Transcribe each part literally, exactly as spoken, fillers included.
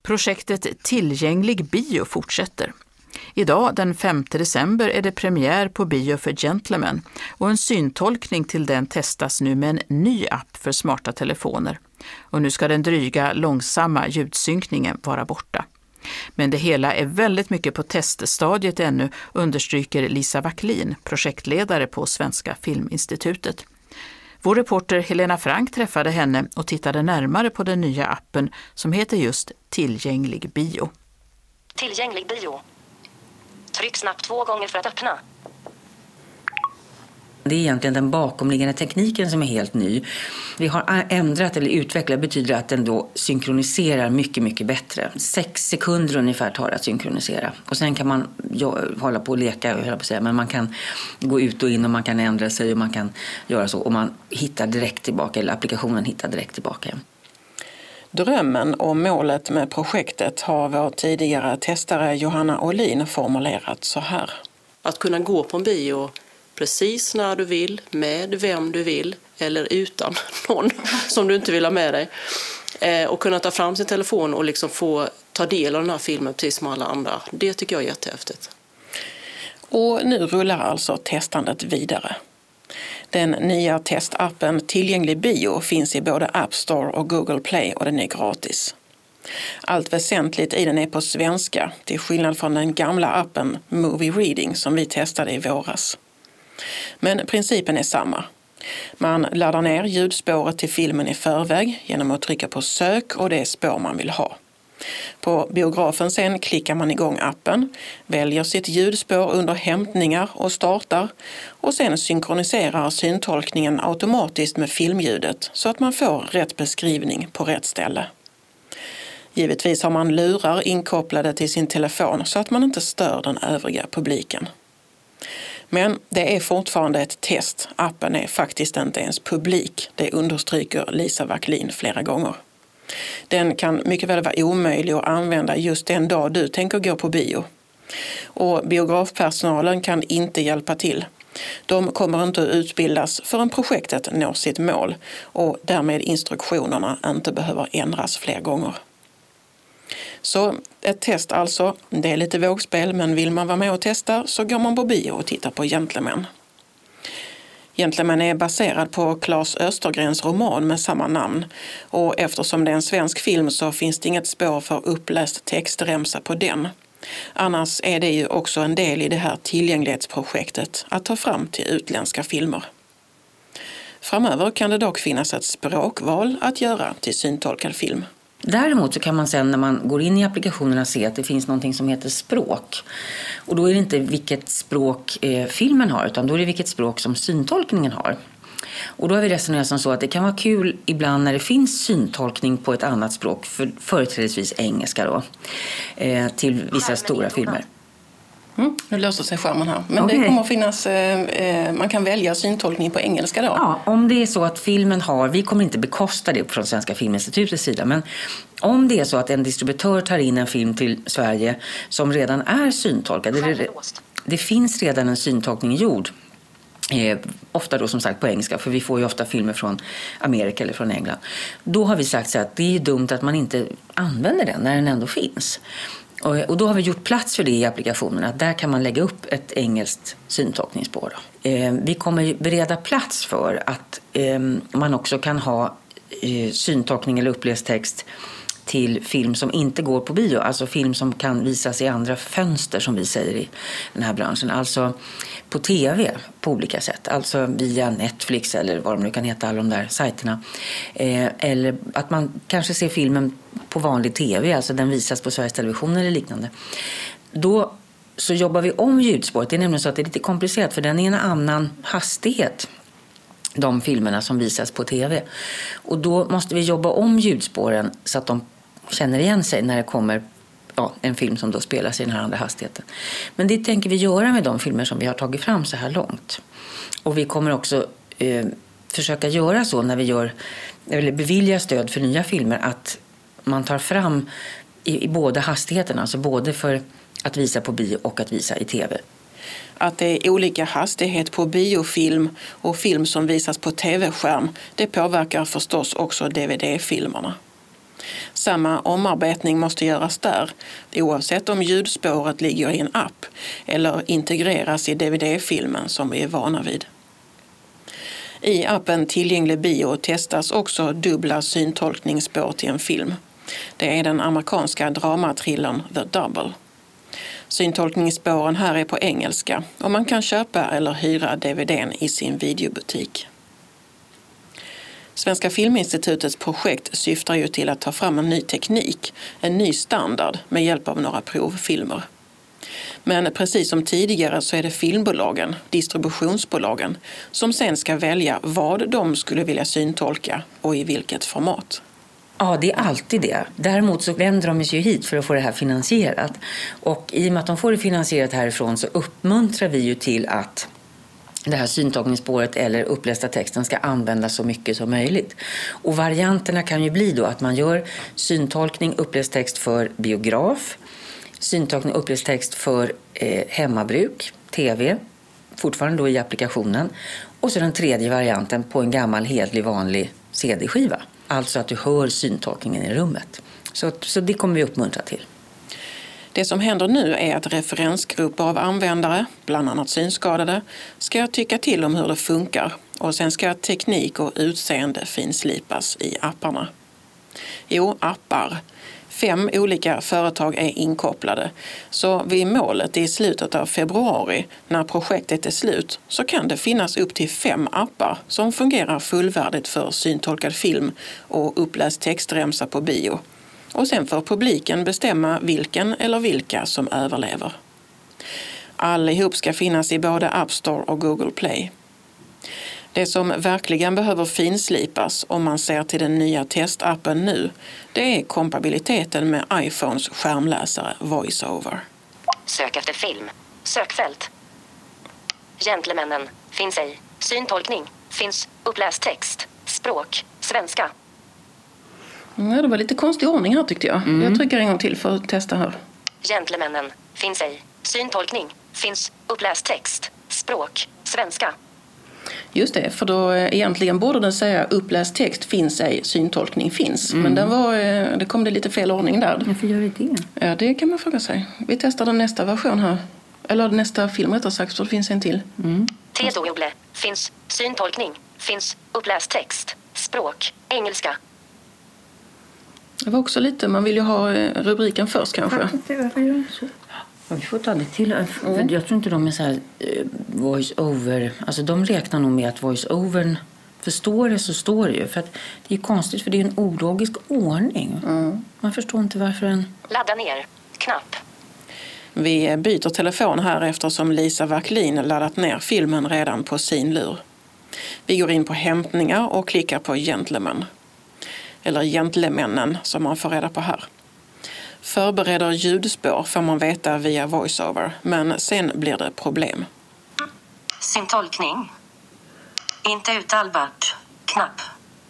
Projektet Tillgänglig bio fortsätter. Idag den femte december är det premiär på bio för Gentlemen och en syntolkning till den testas nu med en ny app för smarta telefoner. Och nu ska den dryga, långsamma ljudsynkningen vara borta. Men det hela är väldigt mycket på teststadiet ännu, understryker Lisa Wacklin, projektledare på Svenska Filminstitutet. Vår reporter Helena Frank träffade henne och tittade närmare på den nya appen som heter just Tillgänglig bio. Tillgänglig bio. Tryck snabbt två gånger för att öppna. Det är egentligen den bakomliggande tekniken som är helt ny. Vi har ändrat eller utvecklat betyder att den då synkroniserar mycket, mycket bättre. Sex sekunder ungefär tar det att synkronisera. Och sen kan man ja, hålla på och leka, höll på att säga, men man kan gå ut och in och man kan ändra sig och man kan göra så. Och man hittar direkt tillbaka, eller applikationen hittar direkt tillbaka. Drömmen och målet med projektet har vår tidigare testare Johanna Åhlin formulerat så här. Att kunna gå på en bio precis när du vill, med vem du vill eller utan någon som du inte vill ha med dig. Eh, och kunna ta fram sin telefon och liksom få ta del av den här filmen precis som alla andra. Det tycker jag är jättehäftigt. Och nu rullar alltså testandet vidare. Den nya testappen Tillgänglig bio finns i både App Store och Google Play och den är gratis. Allt väsentligt i den är på svenska, till skillnad från den gamla appen Movie Reading som vi testade i våras. Men principen är samma. Man laddar ner ljudspåret till filmen i förväg genom att trycka på sök och det spår man vill ha. På biografen sen klickar man igång appen, väljer sitt ljudspår under hämtningar och startar och sen synkroniserar syntolkningen automatiskt med filmljudet så att man får rätt beskrivning på rätt ställe. Givetvis har man lurar inkopplade till sin telefon så att man inte stör den övriga publiken. Men det är fortfarande ett test. Appen är faktiskt inte ens publik. Det understryker Lisa Wacklin flera gånger. Den kan mycket väl vara omöjlig att använda just den dag du tänker gå på bio. Och biografpersonalen kan inte hjälpa till. De kommer inte att utbildas förrän projektet når sitt mål och därmed instruktionerna inte behöver ändras fler gånger. Så ett test alltså, det är lite vågspel, men vill man vara med och testa så går man på bio och tittar på Gentlemen. Gentlemen är baserad på Claes Östergrens roman med samma namn och eftersom det är en svensk film så finns det inget spår för uppläst textremsa på den. Annars är det ju också en del i det här tillgänglighetsprojektet att ta fram till utländska filmer. Framöver kan det dock finnas ett språkval att göra till syntolkad film. Däremot så kan man sen när man går in i applikationerna se att det finns någonting som heter språk. Och då är det inte vilket språk eh, filmen har utan då är det vilket språk som syntolkningen har. Och då har vi resonerat som så att det kan vara kul ibland när det finns syntolkning på ett annat språk, för, företrädesvis engelska då, eh, till vissa stora filmer. Mm, nu löser sig skärmen här. Men okay. Det kommer att finnas, eh, man kan välja syntolkning på engelska då? Ja, om det är så att filmen har, vi kommer inte bekosta det från Svenska Filminstitutets sida, men om det är så att en distributör tar in en film till Sverige som redan är syntolkad, det, det finns redan en syntolkning gjord. Eh, ofta då som sagt på engelska, för vi får ju ofta filmer från Amerika eller från England. Då har vi sagt så att det är dumt att man inte använder den när den ändå finns. Och, och då har vi gjort plats för det i applikationen, att där kan man lägga upp ett engelskt syntolkningsspår. Eh, vi kommer bereda plats för att eh, man också kan ha eh, syntolkning eller uppläst text till film som inte går på bio, alltså film som kan visas i andra fönster som vi säger i den här branschen, alltså på tv på olika sätt, alltså via Netflix eller vad de nu kan heta, alla de där sajterna, eh, eller att man kanske ser filmen på vanlig tv, alltså den visas på Sveriges Television eller liknande. Då så jobbar vi om ljudspåret. Det är nämligen så att det är lite komplicerat för den är en annan hastighet, de filmerna som visas på tv, och då måste vi jobba om ljudspåren så att de känner igen sig när det kommer ja, en film som då spelas i den här andra hastigheten. Men det tänker vi göra med de filmer som vi har tagit fram så här långt. Och vi kommer också eh, försöka göra så när vi gör, eller beviljar stöd för nya filmer, att man tar fram i, i båda hastigheterna, alltså både för att visa på bio och att visa i tv. Att det är olika hastighet på biofilm och film som visas på tv-skärm, det påverkar förstås också D V D-filmerna. Samma omarbetning måste göras där, oavsett om ljudspåret ligger i en app eller integreras i D V D-filmen som vi är vana vid. I appen Tillgänglig bio testas också dubbla syntolkningsspår till en film. Det är den amerikanska dramatrillern The Double. Syntolkningsspåren här är på engelska och man kan köpa eller hyra D V D:n i sin videobutik. Svenska Filminstitutets projekt syftar ju till att ta fram en ny teknik, en ny standard med hjälp av några provfilmer. Men precis som tidigare så är det filmbolagen, distributionsbolagen, som sen ska välja vad de skulle vilja syntolka och i vilket format. Ja, det är alltid det. Däremot så vänder de sig hit för att få det här finansierat. Och i och med att de får det finansierat härifrån så uppmuntrar vi ju till att det här syntolkningsspåret eller upplästa texten ska användas så mycket som möjligt. Och varianterna kan ju bli då att man gör syntolkning, uppläst text för biograf, syntolkning och uppläst text för eh, hemmabruk, tv, fortfarande då i applikationen. Och så den tredje varianten på en gammal hedlig vanlig C D-skiva. Alltså att du hör syntolkningen i rummet. Så, så det kommer vi uppmuntra till. Det som händer nu är att referensgrupper av användare, bland annat synskadade, ska tycka till om hur det funkar och sen ska teknik och utseende finslipas i apparna. Jo, appar. Fem olika företag är inkopplade, så vid målet i slutet av februari, när projektet är slut, så kan det finnas upp till fem appar som fungerar fullvärdigt för syntolkad film och uppläst textremsa på bio. Och sen får publiken bestämma vilken eller vilka som överlever. Allihop ska finnas i både App Store och Google Play. Det som verkligen behöver finslipas om man ser till den nya testappen nu, det är kompatibiliteten med iPhones skärmläsare VoiceOver. Sök efter film. Sökfält. Gentlemannen. Finns ej. Syntolkning. Finns. Uppläst text. Språk. Svenska. Ja, det var lite konstig ordning här tyckte jag. Mm. Jag trycker en gång till för att testa här. Gentlemannen. Finns ej. Syntolkning. Finns. Uppläst text. Språk. Svenska. Just det, för då egentligen borde den säga uppläst text finns ej, syntolkning finns. Mm. Men den var, det kom det lite fel ordning där. Varför gör vi det? Ja, det kan man fråga sig. Vi testar den nästa version här. Eller nästa film rättare sagt, så det finns en till. Mm. T-doble. Finns. Syntolkning. Finns. Uppläst text. Språk. Engelska. Det var också lite, man vill ju ha rubriken först kanske. Varför gör så? Ja, vi får ta det till. För mm. Jag tror inte de är så här uh, voice-over. Alltså de räknar nog med att voice-overn förstår det så står det ju. För att det är konstigt för det är en ologisk ordning. Mm. Man förstår inte varför en... Ladda ner. Knapp. Vi byter telefon här eftersom Lisa Wacklin laddat ner filmen redan på sin lur. Vi går in på hämtningar och klickar på Gentleman. Eller Gentlemännen som man får reda på här. Förbereder ljudspår får man veta via voiceover, men sen blir det problem. Syntolkning. Inte uttalbart. Knapp.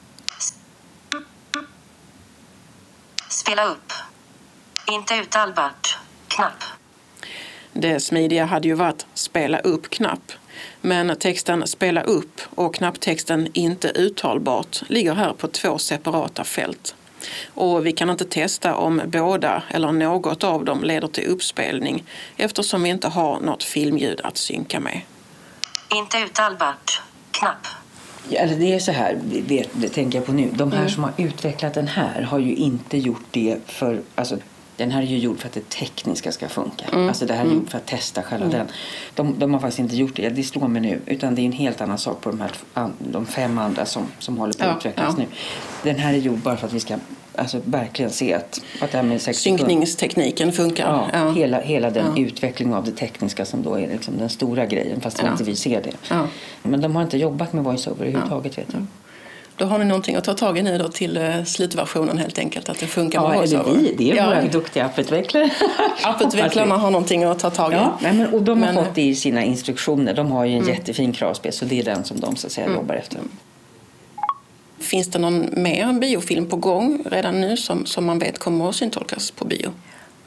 Spela upp. Inte uttalbart. Knapp. Det smidiga hade ju varit spela upp knapp. Men texten spela upp och knapptexten inte uttalbart ligger här på två separata fält. Och vi kan inte testa om båda eller något av dem leder till uppspelning eftersom vi inte har något filmljud att synka med. Inte uttalbart. Knapp. Ja, eller det är så här, det, det tänker jag på nu. De här mm. som har utvecklat den här har ju inte gjort det för... Alltså, den här är ju gjord för att det tekniska ska funka. Mm. Alltså det här är mm. gjort för att testa själva mm. den. De, de har faktiskt inte gjort det. Det slår mig nu. Utan det är en helt annan sak på de här de fem andra som, som håller på att ja, utvecklas ja. nu. Den här är gjord bara för att vi ska alltså, verkligen se att, att det här med sex synkningstekniken funkar. Ja, ja. Hela, hela den ja. utvecklingen av det tekniska som då är liksom den stora grejen. Fast ja. inte vi ser det. Ja. Men de har inte jobbat med voiceover överhuvudtaget ja. vet jag. Då har ni någonting att ta tag i nu då till uh, slutversionen helt enkelt, att det funkar ja, med voiceover. Vi, det är ja. våra duktiga apputvecklare. Apputvecklarna har någonting att ta tag i. Ja, nej, men, och de har men, fått det i sina instruktioner. De har ju en mm. jättefin kravspec så det är den som de så att säga, mm. jobbar efter. Finns det någon mer biofilm på gång redan nu som, som man vet kommer att syntolkas på bio?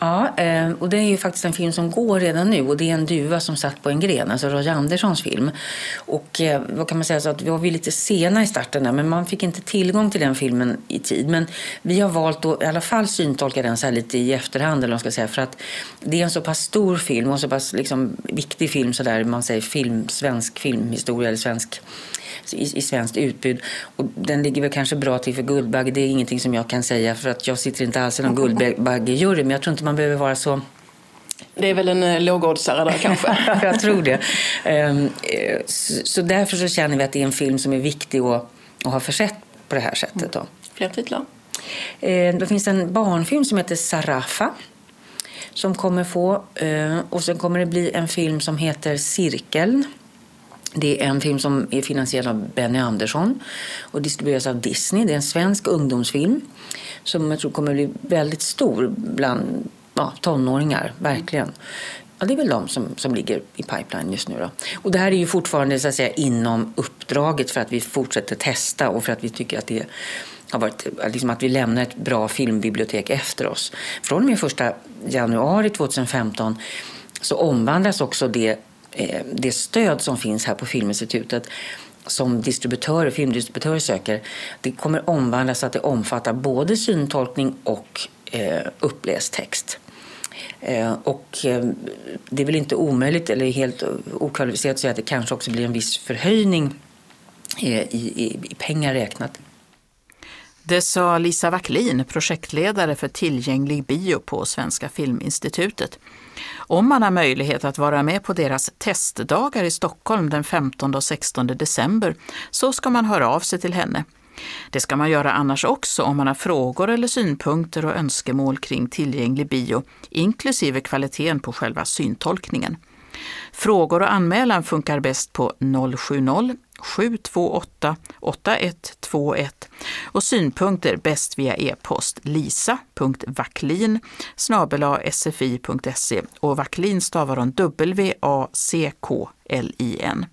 Ja, och det är ju faktiskt en film som går redan nu och det är En duva som satt på en gren, alltså Roy Anderssons film. Och vad kan man säga, så att vi var lite sena i starten där, men man fick inte tillgång till den filmen i tid. Men vi har valt att i alla fall syntolka den så här lite i efterhand, eller vad ska jag säga, för att det är en så pass stor film och så pass liksom viktig film, så där man säger film, svensk filmhistoria eller svensk I, i svenskt utbud. Och den ligger väl kanske bra till för Guldbagge. Det är ingenting som jag kan säga, för att jag sitter inte alls i någon Guldbagge-jury, men jag tror inte man behöver vara så... Det är väl en lågoddsare där kanske. Jag tror det. Um, så, så därför så känner vi att det är en film som är viktig att, att ha försett på det här sättet. Då. Fler titlar? Uh, det finns en barnfilm som heter Sarafa som kommer få, uh, och sen kommer det bli en film som heter Cirkeln. Det är en film som är finansierad av Benny Andersson och distribueras av Disney. Det är en svensk ungdomsfilm som jag tror kommer bli väldigt stor bland ja, tonåringar, verkligen. Ja, det är väl de som, som ligger i pipeline just nu då. Och det här är ju fortfarande så att säga inom uppdraget för att vi fortsätter testa och för att vi tycker att det har varit liksom att vi lämnar ett bra filmbibliotek efter oss. Från och med första januari tjugohundrafemton så omvandlas också det det stöd som finns här på Filminstitutet som distributörer, filmdistributörer söker, det kommer omvandlas så att det omfattar både syntolkning och eh, uppläst text. Eh, och eh, det är väl inte omöjligt eller helt okvalificerat att säga att det kanske också blir en viss förhöjning eh, i, i, i pengar räknat. Det sa Lisa Wacklin, projektledare för tillgänglig bio på Svenska Filminstitutet. Om man har möjlighet att vara med på deras testdagar i Stockholm den femtonde och sextonde december så ska man höra av sig till henne. Det ska man göra annars också om man har frågor eller synpunkter och önskemål kring tillgänglig bio, inklusive kvaliteten på själva syntolkningen. Frågor och anmälan funkar bäst på noll sju noll sju två åtta åtta ett två ett och synpunkter bäst via e-post lisa punkt wacklin snabel-a s f i punkt se och Wacklin stavar hon W A C K L I N.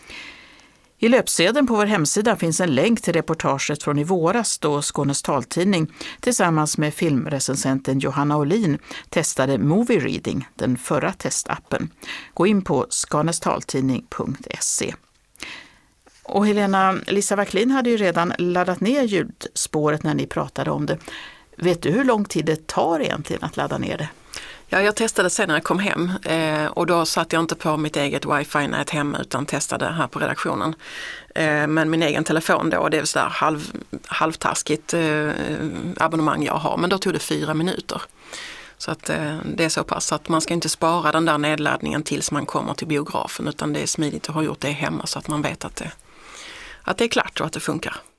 I löpsedeln på vår hemsida finns en länk till reportaget från i våras då Skånes taltidning tillsammans med filmrecensenten Johanna Olin testade Movie Reading, den förra testappen. Gå in på skanestaltidning punkt se. Och Helena, Lisa Wacklin hade ju redan laddat ner ljudspåret när ni pratade om det. Vet du hur lång tid det tar egentligen att ladda ner det? Ja, jag testade sen när jag kom hem eh, och då satt jag inte på mitt eget wifi-nät hemma utan testade här på redaktionen. Eh, men min egen telefon då, det är sådär halv, halvtaskigt eh, abonnemang jag har, men då tog det fyra minuter. Så att eh, det är så pass att man ska inte spara den där nedladdningen tills man kommer till biografen utan det är smidigt att ha gjort det hemma så att man vet att det, att det är klart och att det funkar.